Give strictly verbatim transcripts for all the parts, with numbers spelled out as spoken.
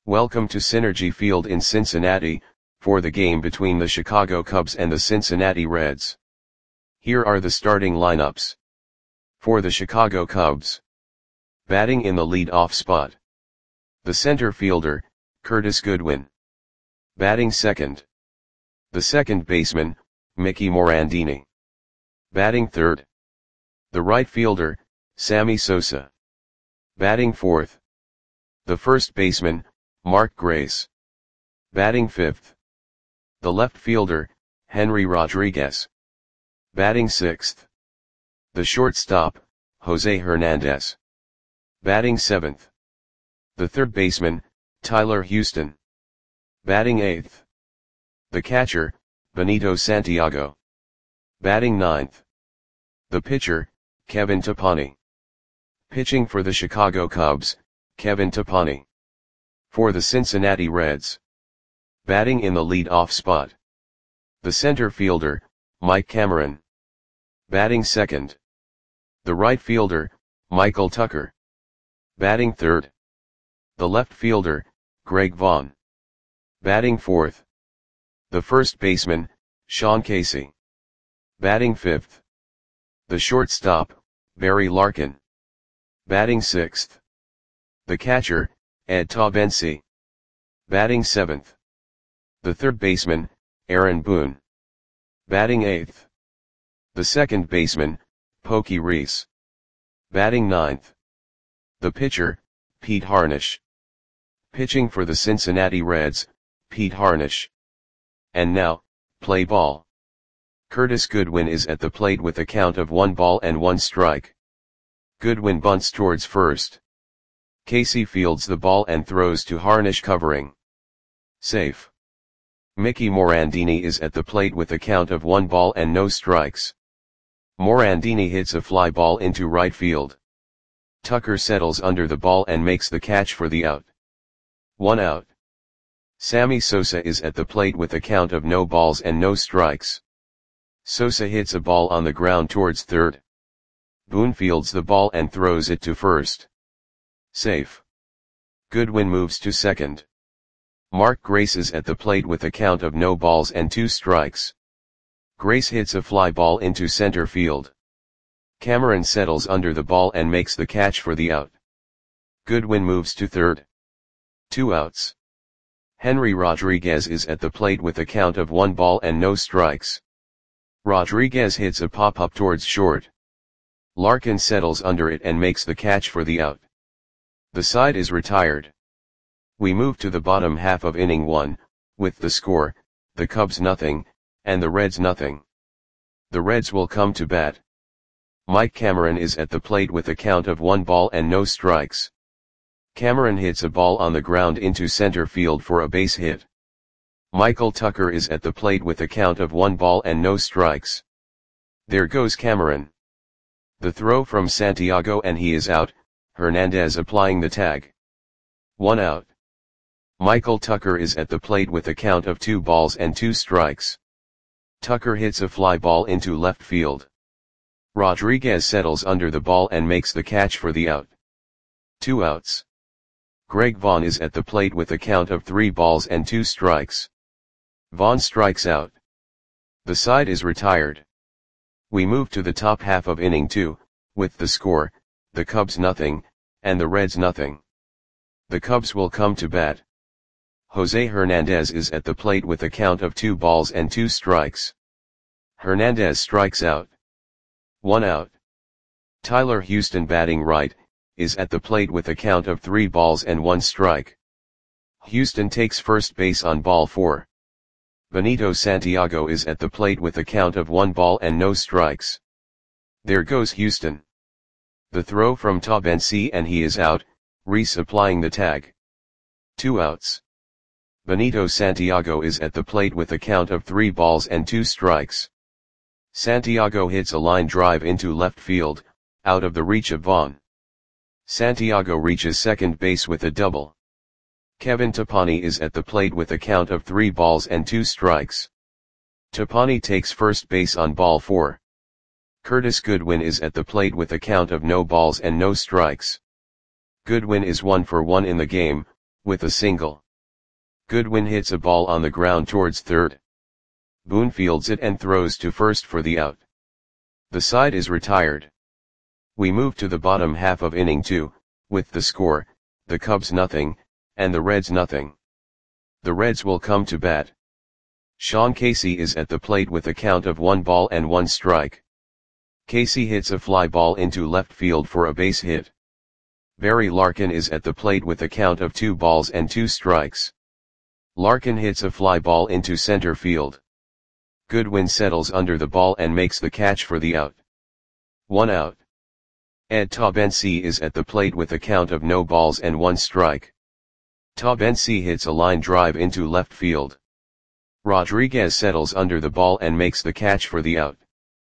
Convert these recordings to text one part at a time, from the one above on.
Welcome to Synergy Field in Cincinnati, for the game between the Chicago Cubs and the Cincinnati Reds. Here are the starting lineups. For the Chicago Cubs. Batting in the lead-off spot. The center fielder, Curtis Goodwin. Batting second. The second baseman, Mickey Morandini. Batting third. The right fielder, Sammy Sosa. Batting fourth. The first baseman, Mark Grace. Batting fifth. The left fielder, Henry Rodriguez. Batting sixth. The shortstop, Jose Hernandez. Batting seventh. The third baseman, Tyler Houston. Batting eighth. The catcher, Benito Santiago. Batting ninth. The pitcher, Kevin Tapani. Pitching for the Chicago Cubs, Kevin Tapani. For the Cincinnati Reds. Batting in the lead-off spot. The center fielder, Mike Cameron. Batting second. The right fielder, Michael Tucker. Batting third. The left fielder, Greg Vaughn. Batting fourth. The first baseman, Sean Casey. Batting fifth. The shortstop, Barry Larkin. Batting sixth. The catcher, Ed Taubensi. Batting seventh. The third baseman, Aaron Boone. Batting eighth. The second baseman, Pokey Reese. Batting ninth. The pitcher, Pete Harnisch. Pitching for the Cincinnati Reds, Pete Harnisch. And now, play ball. Curtis Goodwin is at the plate with a count of one ball and one strike. Goodwin bunts towards first. Casey fields the ball and throws to Harnisch covering. Safe. Mickey Morandini is at the plate with a count of one ball and no strikes. Morandini hits a fly ball into right field. Tucker settles under the ball and makes the catch for the out. One out. Sammy Sosa is at the plate with a count of no balls and no strikes. Sosa hits a ball on the ground towards third. Boone fields the ball and throws it to first. Safe. Goodwin moves to second. Mark Grace is at the plate with a count of no balls and two strikes. Grace hits a fly ball into center field. Cameron settles under the ball and makes the catch for the out. Goodwin moves to third. Two outs. Henry Rodriguez is at the plate with a count of one ball and no strikes. Rodriguez hits a pop-up towards short. Larkin settles under it and makes the catch for the out. The side is retired. We move to the bottom half of inning one, with the score, the Cubs nothing, and the Reds nothing. The Reds will come to bat. Mike Cameron is at the plate with a count of one ball and no strikes. Cameron hits a ball on the ground into center field for a base hit. Michael Tucker is at the plate with a count of one ball and no strikes. There goes Cameron. The throw from Santiago and he is out, Hernandez applying the tag. One out. Michael Tucker is at the plate with a count of two balls and two strikes. Tucker hits a fly ball into left field. Rodriguez settles under the ball and makes the catch for the out. Two outs. Greg Vaughn is at the plate with a count of three balls and two strikes. Vaughn strikes out. The side is retired. We move to the top half of inning two, with the score, the Cubs nothing, and the Reds nothing. The Cubs will come to bat. Jose Hernandez is at the plate with a count of two balls and two strikes. Hernandez strikes out. One out. Tyler Houston batting right, is at the plate with a count of three balls and one strike. Houston takes first base on ball four. Benito Santiago is at the plate with a count of one ball and no strikes. There goes Houston. The throw from Taubensi and he is out, Reese applying the tag. Two outs. Benito Santiago is at the plate with a count of three balls and two strikes. Santiago hits a line drive into left field, out of the reach of Vaughn. Santiago reaches second base with a double. Kevin Tapani is at the plate with a count of three balls and two strikes. Tapani takes first base on ball four. Curtis Goodwin is at the plate with a count of no balls and no strikes. Goodwin is one for one in the game, with a single. Goodwin hits a ball on the ground towards third. Boone fields it and throws to first for the out. The side is retired. We move to the bottom half of inning two, with the score, the Cubs nothing, and the Reds nothing. The Reds will come to bat. Sean Casey is at the plate with a count of one ball and one strike. Casey hits a fly ball into left field for a base hit. Barry Larkin is at the plate with a count of two balls and two strikes. Larkin hits a fly ball into center field. Goodwin settles under the ball and makes the catch for the out. One out. Ed Taubensee is at the plate with a count of no balls and one strike. Taubensee hits a line drive into left field. Rodriguez settles under the ball and makes the catch for the out.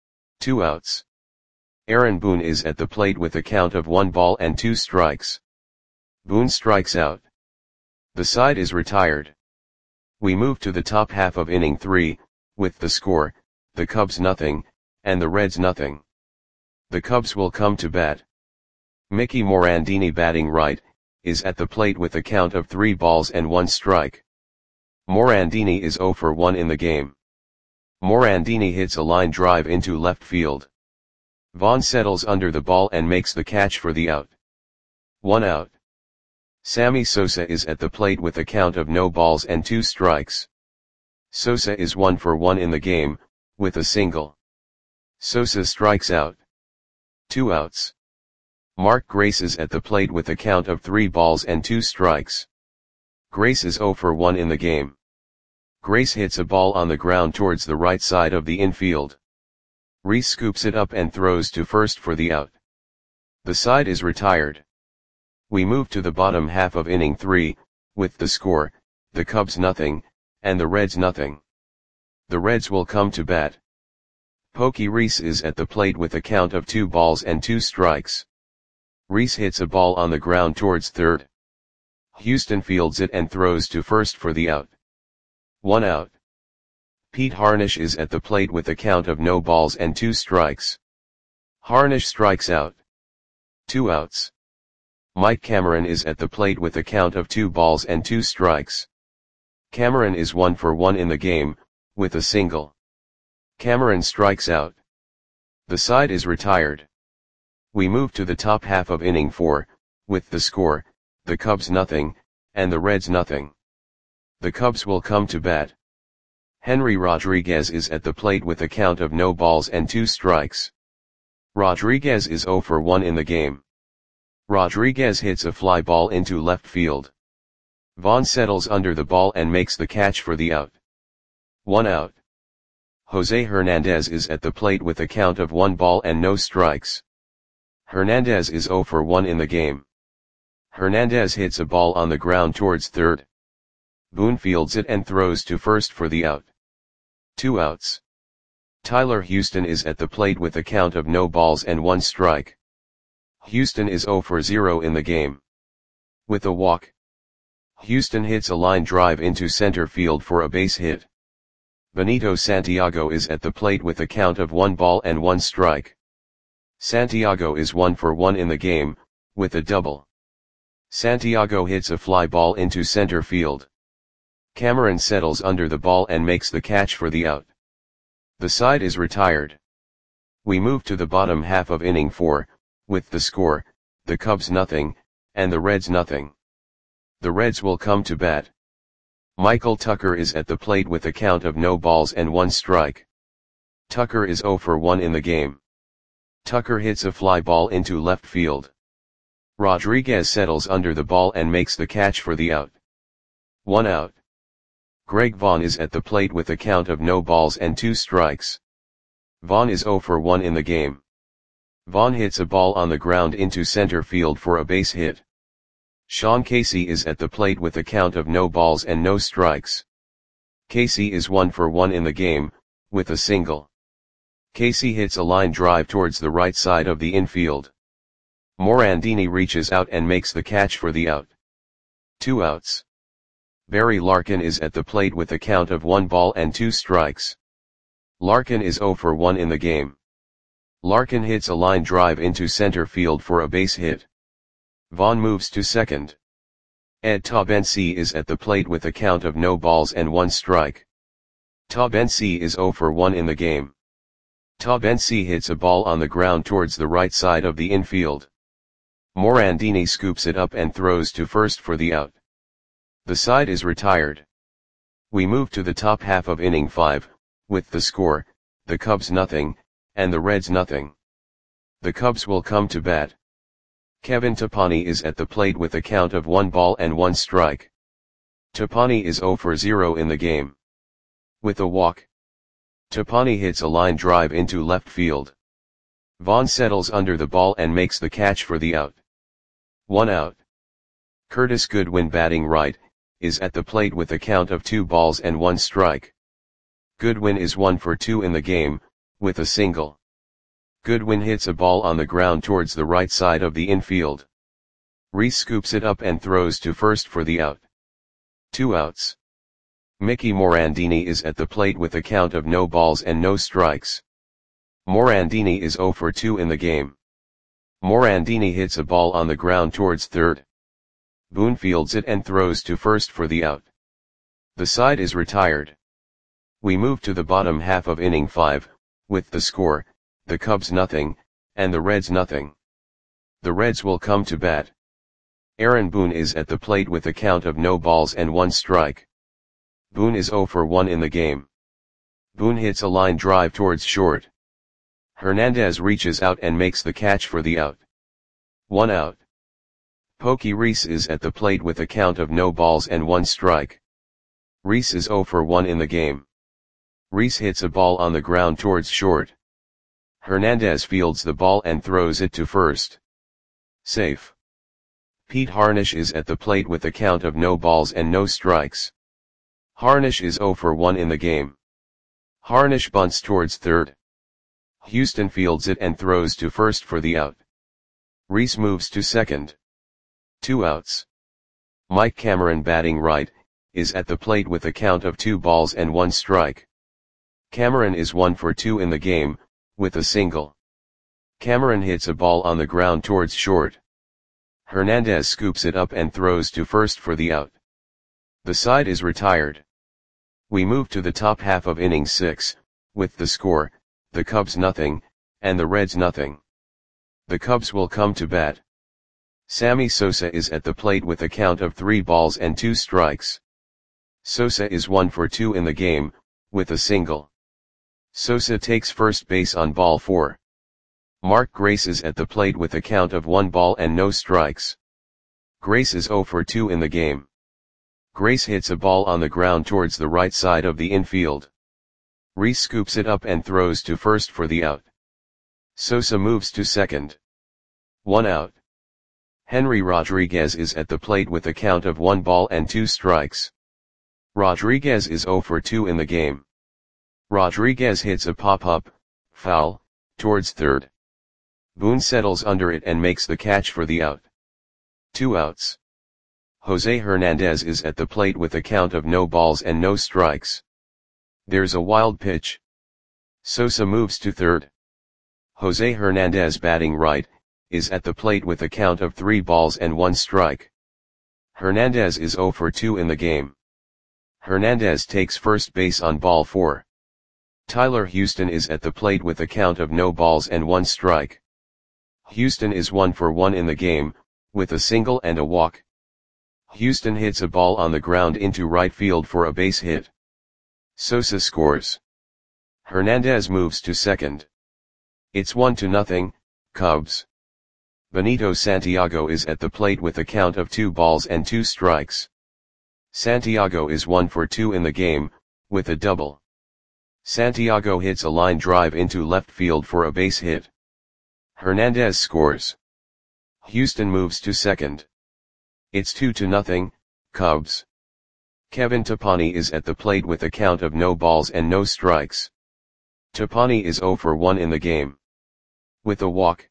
Two outs. Aaron Boone is at the plate with a count of one ball and two strikes. Boone strikes out. The side is retired. We move to the top half of inning three, with the score, the Cubs nothing, and the Reds nothing. The Cubs will come to bat. Mickey Morandini, batting right, is at the plate with a count of three balls and one strike. Morandini is zero for one in the game. Morandini hits a line drive into left field. Vaughn settles under the ball and makes the catch for the out. One out. Sammy Sosa is at the plate with a count of no balls and two strikes. Sosa is one for one in the game, with a single. Sosa strikes out. Two outs. Mark Grace is at the plate with a count of three balls and two strikes. Grace is zero for one in the game. Grace hits a ball on the ground towards the right side of the infield. Reese scoops it up and throws to first for the out. The side is retired. We move to the bottom half of inning three, with the score, the Cubs nothing, and the Reds nothing. The Reds will come to bat. Pokey Reese is at the plate with a count of two balls and two strikes. Reese hits a ball on the ground towards third. Houston fields it and throws to first for the out. One out. Pete Harnisch is at the plate with a count of no balls and two strikes. Harnisch strikes out. Two outs. Mike Cameron is at the plate with a count of two balls and two strikes. Cameron is one for one in the game, with a single. Cameron strikes out. The side is retired. We move to the top half of inning four, with the score, the Cubs nothing, and the Reds nothing. The Cubs will come to bat. Henry Rodriguez is at the plate with a count of no balls and two strikes. Rodriguez is zero for one in the game. Rodriguez hits a fly ball into left field. Vaughn settles under the ball and makes the catch for the out. One out. Jose Hernandez is at the plate with a count of one ball and no strikes. Hernandez is zero for one in the game. Hernandez hits a ball on the ground towards third. Boone fields it and throws to first for the out. Two outs. Tyler Houston is at the plate with a count of no balls and one strike. Houston is zero for zero in the game. With a walk. Houston hits a line drive into center field for a base hit. Benito Santiago is at the plate with a count of one ball and one strike. Santiago is one for one in the game, with a double. Santiago hits a fly ball into center field. Cameron settles under the ball and makes the catch for the out. The side is retired. We move to the bottom half of inning four, with the score, the Cubs nothing, and the Reds nothing. The Reds will come to bat. Michael Tucker is at the plate with a count of no balls and one strike. Tucker is zero for one in the game. Tucker hits a fly ball into left field. Rodriguez settles under the ball and makes the catch for the out. One out. Greg Vaughn is at the plate with a count of no balls and two strikes. Vaughn is zero for one in the game. Vaughn hits a ball on the ground into center field for a base hit. Sean Casey is at the plate with a count of no balls and no strikes. Casey is one for one in the game, with a single. Casey hits a line drive towards the right side of the infield. Morandini reaches out and makes the catch for the out. Two outs. Barry Larkin is at the plate with a count of one ball and two strikes. Larkin is zero for one in the game. Larkin hits a line drive into center field for a base hit. Vaughn moves to second. Ed Tabensi is at the plate with a count of no balls and one strike. Tabensi is zero for one in the game. Tabensi hits a ball on the ground towards the right side of the infield. Morandini scoops it up and throws to first for the out. The side is retired. We move to the top half of inning five, with the score, the Cubs nothing, and the Reds nothing. The Cubs will come to bat. Kevin Tapani is at the plate with a count of one ball and one strike. Tapani is zero for zero in the game. With a walk, Tapani hits a line drive into left field. Vaughn settles under the ball and makes the catch for the out. One out. Curtis Goodwin, batting right, is at the plate with a count of two balls and one strike. Goodwin is one for two in the game, with a single. Goodwin hits a ball on the ground towards the right side of the infield. Reese scoops it up and throws to first for the out. Two outs. Mickey Morandini is at the plate with a count of no balls and no strikes. Morandini is zero for two in the game. Morandini hits a ball on the ground towards third. Boone fields it and throws to first for the out. The side is retired. We move to the bottom half of inning five, with the score, the Cubs nothing, and the Reds nothing. The Reds will come to bat. Aaron Boone is at the plate with a count of no balls and one strike. Boone is zero for one in the game. Boone hits a line drive towards short. Hernandez reaches out and makes the catch for the out. One out. Pokey Reese is at the plate with a count of no balls and one strike. Reese is zero for one in the game. Reese hits a ball on the ground towards short. Hernandez fields the ball and throws it to first. Safe. Pete Harnish is at the plate with a count of no balls and no strikes. Harnish is zero for one in the game. Harnish bunts towards third. Houston fields it and throws to first for the out. Reese moves to second. Two outs. Mike Cameron, batting right, is at the plate with a count of two balls and one strike. Cameron is one for two in the game, with a single. Cameron hits a ball on the ground towards short. Hernandez scoops it up and throws to first for the out. The side is retired. We move to the top half of inning six, with the score, the Cubs nothing, and the Reds nothing. The Cubs will come to bat. Sammy Sosa is at the plate with a count of three balls and two strikes. Sosa is one for two in the game, with a single. Sosa takes first base on ball four. Mark Grace is at the plate with a count of one ball and no strikes. Grace is zero for two in the game. Grace hits a ball on the ground towards the right side of the infield. Reese scoops it up and throws to first for the out. Sosa moves to second. One out. Henry Rodriguez is at the plate with a count of one ball and two strikes. Rodriguez is zero for two in the game. Rodriguez hits a pop-up, foul, towards third. Boone settles under it and makes the catch for the out. Two outs. Jose Hernandez is at the plate with a count of no balls and no strikes. There's a wild pitch. Sosa moves to third. Jose Hernandez, batting right, is at the plate with a count of three balls and one strike. Hernandez is zero for two in the game. Hernandez takes first base on ball four. Tyler Houston is at the plate with a count of no balls and one strike. Houston is one for one in the game, with a single and a walk. Houston hits a ball on the ground into right field for a base hit. Sosa scores. Hernandez moves to second. It's one to nothing, Cubs. Benito Santiago is at the plate with a count of two balls and two strikes. Santiago is one for two in the game, with a double. Santiago hits a line drive into left field for a base hit. Hernandez scores. Houston moves to second. It's two to nothing, Cubs. Kevin Tapani is at the plate with a count of no balls and no strikes. Tapani is zero for one in the game. With a walk,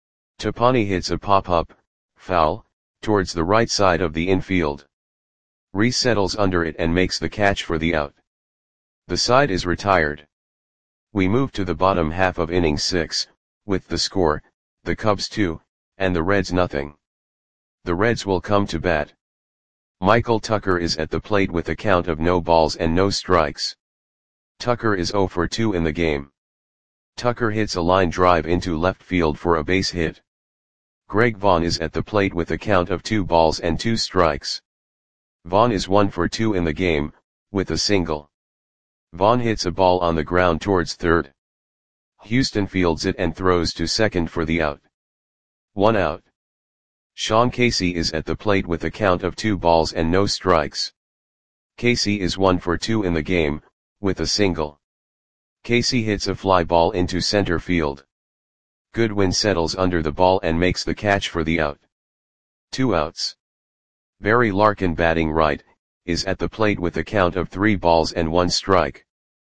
Tapani hits a pop-up, foul, towards the right side of the infield. Reese settles under it and makes the catch for the out. The side is retired. We move to the bottom half of inning six, with the score, the Cubs two, and the Reds nothing. The Reds will come to bat. Michael Tucker is at the plate with a count of no balls and no strikes. Tucker is zero for two in the game. Tucker hits a line drive into left field for a base hit. Greg Vaughn is at the plate with a count of two balls and two strikes. Vaughn is one for two in the game, with a single. Vaughn hits a ball on the ground towards third. Houston fields it and throws to second for the out. One out. Sean Casey is at the plate with a count of two balls and no strikes. Casey is one for two in the game, with a single. Casey hits a fly ball into center field. Goodwin settles under the ball and makes the catch for the out. Two outs. Barry Larkin, batting right, is at the plate with a count of three balls and one strike.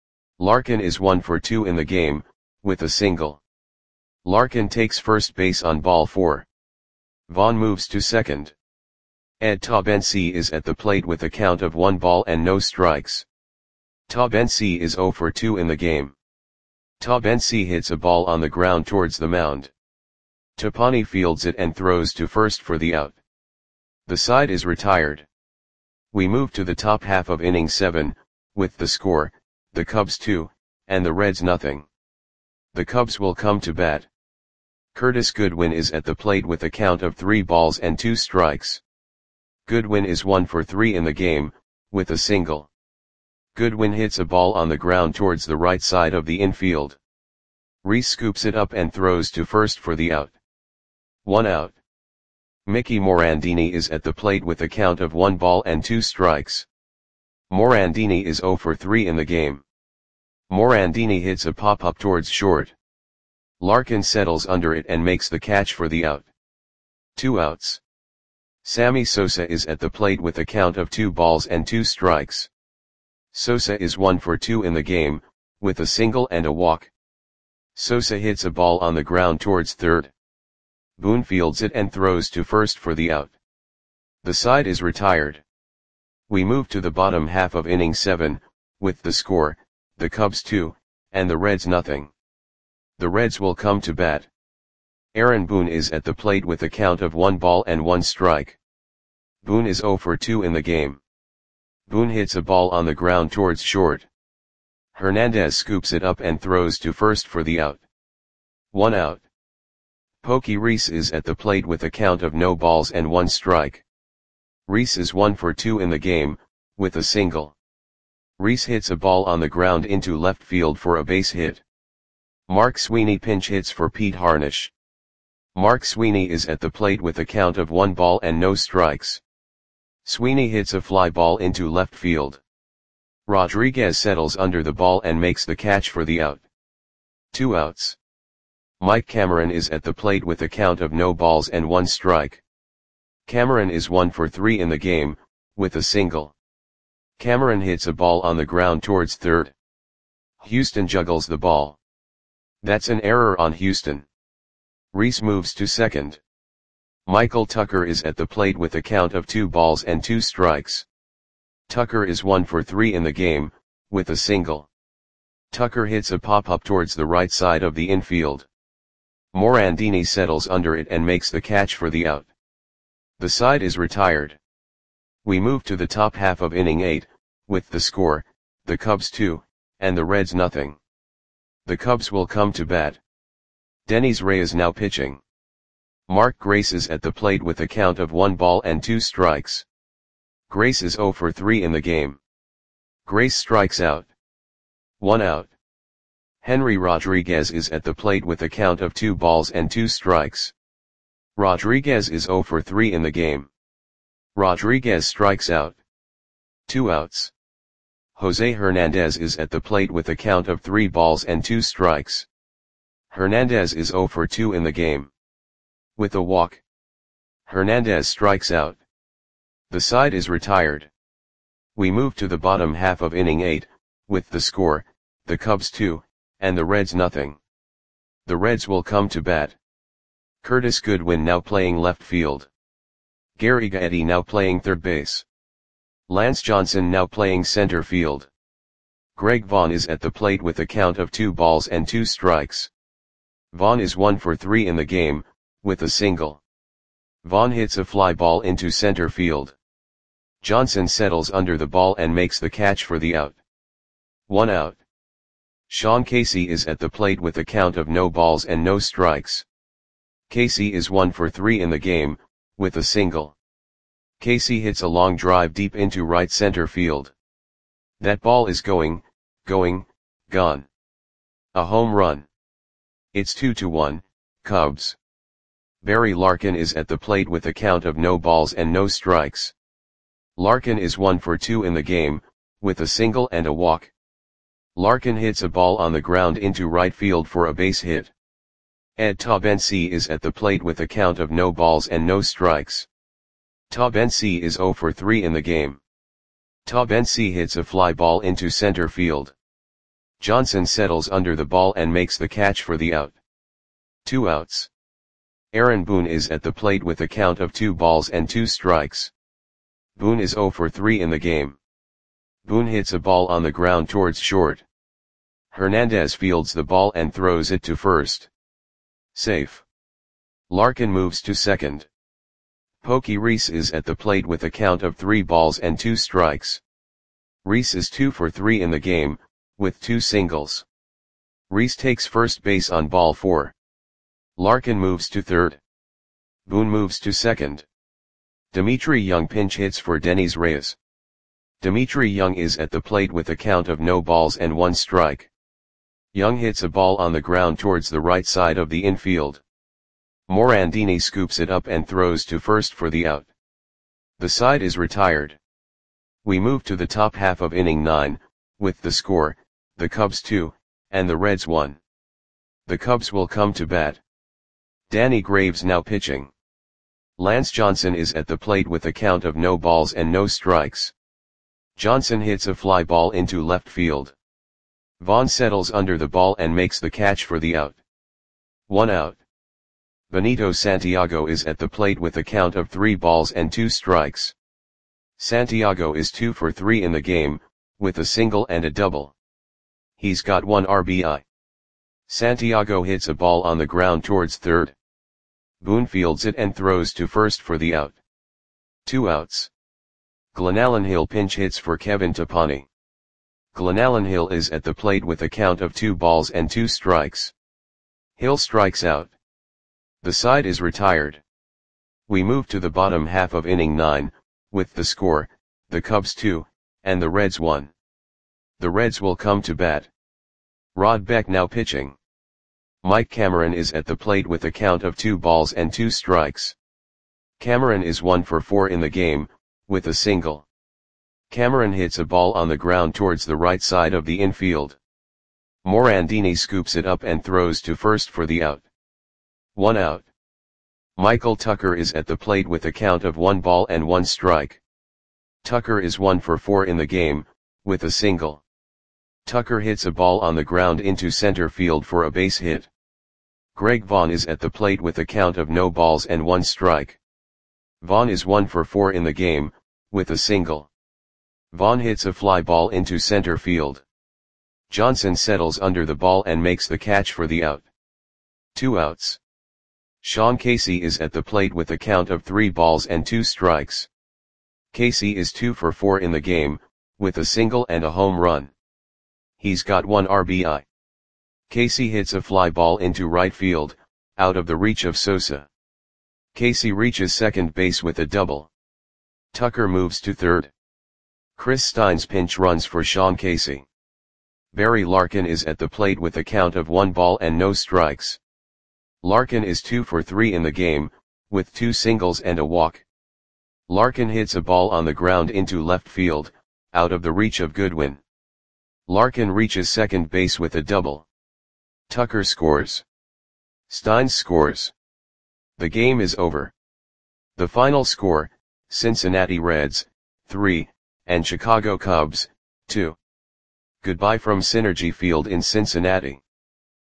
Larkin is one for two in the game, with a single. Larkin takes first base on ball four. Vaughn moves to second. Ed Taubensee is at the plate with a count of one ball and no strikes. Taubensee is zero for two in the game. Taubensee hits a ball on the ground towards the mound. Topani fields it and throws to first for the out. The side is retired. We move to the top half of inning seven, with the score, the Cubs two, and the Reds nothing. The Cubs will come to bat. Curtis Goodwin is at the plate with a count of three balls and two strikes. Goodwin is one for three in the game, with a single. Goodwin hits a ball on the ground towards the right side of the infield. Reese scoops it up and throws to first for the out. One out. Mickey Morandini is at the plate with a count of one ball and two strikes. Morandini is zero for three in the game. Morandini hits a pop-up towards short. Larkin settles under it and makes the catch for the out. Two outs. Sammy Sosa is at the plate with a count of two balls and two strikes. Sosa is one for two in the game, with a single and a walk. Sosa hits a ball on the ground towards third. Boone fields it and throws to first for the out. The side is retired. We move to the bottom half of inning seven, with the score, the Cubs two, and the Reds nothing. The Reds will come to bat. Aaron Boone is at the plate with a count of one ball and one strike. Boone is zero for two in the game. Boone hits a ball on the ground towards short. Hernandez scoops it up and throws to first for the out. One out. Pokey Reese is at the plate with a count of no balls and one strike. Reese is one for two in the game, with a single. Reese hits a ball on the ground into left field for a base hit. Mark Sweeney pinch hits for Pete Harnisch. Mark Sweeney is at the plate with a count of one ball and no strikes. Sweeney hits a fly ball into left field. Rodriguez settles under the ball and makes the catch for the out. Two outs. Mike Cameron is at the plate with a count of no balls and one strike. Cameron is one for three in the game, with a single. Cameron hits a ball on the ground towards third. Houston juggles the ball. That's an error on Houston. Reese moves to second. Michael Tucker is at the plate with a count of two balls and two strikes. Tucker is one for three in the game, with a single. Tucker hits a pop-up towards the right side of the infield. Morandini settles under it and makes the catch for the out. The side is retired. We move to the top half of inning eight, with the score, the Cubs two, and the Reds nothing. The Cubs will come to bat. Dennis Ray is now pitching. Mark Grace is at the plate with a count of one ball and two strikes. Grace is zero for three in the game. Grace strikes out. One out. Henry Rodriguez is at the plate with a count of two balls and two strikes. Rodriguez is zero for three in the game. Rodriguez strikes out. Two outs. Jose Hernandez is at the plate with a count of three balls and two strikes. Hernandez is zero for two in the game. With a walk. Hernandez strikes out. The side is retired. We move to the bottom half of inning eight, with the score, the Cubs two, and the Reds nothing. The Reds will come to bat. Curtis Goodwin now playing left field. Gary Gaetti now playing third base. Lance Johnson now playing center field. Greg Vaughn is at the plate with a count of two balls and two strikes. Vaughn is one for three in the game, with a single. Vaughn hits a fly ball into center field. Johnson settles under the ball and makes the catch for the out. One out. Sean Casey is at the plate with a count of no balls and no strikes. Casey is one for three in the game, with a single. Casey hits a long drive deep into right center field. That ball is going, going, gone. A home run. It's two to one, Cubs. Barry Larkin is at the plate with a count of no balls and no strikes. Larkin is one for two in the game, with a single and a walk. Larkin hits a ball on the ground into right field for a base hit. Ed Taubensee is at the plate with a count of no balls and no strikes. Taubensee is zero for three in the game. Taubensee hits a fly ball into center field. Johnson settles under the ball and makes the catch for the out. Two outs. Aaron Boone is at the plate with a count of two balls and two strikes. Boone is zero for three in the game. Boone hits a ball on the ground towards short. Hernandez fields the ball and throws it to first. Safe. Larkin moves to second. Pokey Reese is at the plate with a count of three balls and two strikes. Reese is two for three in the game, with two singles. Reese takes first base on ball four. Larkin moves to third. Boone moves to second. Dimitri Young pinch hits for Denys Reyes. Dimitri Young is at the plate with a count of no balls and one strike. Young hits a ball on the ground towards the right side of the infield. Morandini scoops it up and throws to first for the out. The side is retired. We move to the top half of inning nine, with the score, the Cubs two, and the Reds one. The Cubs will come to bat. Danny Graves now pitching. Lance Johnson is at the plate with a count of no balls and no strikes. Johnson hits a fly ball into left field. Vaughn settles under the ball and makes the catch for the out. One out. Benito Santiago is at the plate with a count of three balls and two strikes. Santiago is two for three in the game, with a single and a double. He's got one R B I. Santiago hits a ball on the ground towards third. Boone fields it and throws to first for the out. Two outs. Glenallen Hill pinch hits for Kevin Tapani. Glenallen Hill is at the plate with a count of two balls and two strikes. Hill strikes out. The side is retired. We move to the bottom half of inning nine, with the score, the Cubs two, and the Reds one. The Reds will come to bat. Rod Beck now pitching. Mike Cameron is at the plate with a count of two balls and two strikes. Cameron is one for four in the game, with a single. Cameron hits a ball on the ground towards the right side of the infield. Morandini scoops it up and throws to first for the out. One out. Michael Tucker is at the plate with a count of one ball and one strike. Tucker is one for four in the game, with a single. Tucker hits a ball on the ground into center field for a base hit. Greg Vaughn is at the plate with a count of no balls and one strike. Vaughn is one for four in the game, with a single. Vaughn hits a fly ball into center field. Johnson settles under the ball and makes the catch for the out. Two outs. Sean Casey is at the plate with a count of three balls and two strikes. Casey is two for four in the game, with a single and a home run. He's got one R B I. Casey hits a fly ball into right field, out of the reach of Sosa. Casey reaches second base with a double. Tucker moves to third. Chris Stein's pinch runs for Sean Casey. Barry Larkin is at the plate with a count of one ball and no strikes. Larkin is two for three in the game, with two singles and a walk. Larkin hits a ball on the ground into left field, out of the reach of Goodwin. Larkin reaches second base with a double. Tucker scores. Stein scores. The game is over. The final score, Cincinnati Reds, three, and Chicago Cubs, two. Goodbye from Synergy Field in Cincinnati.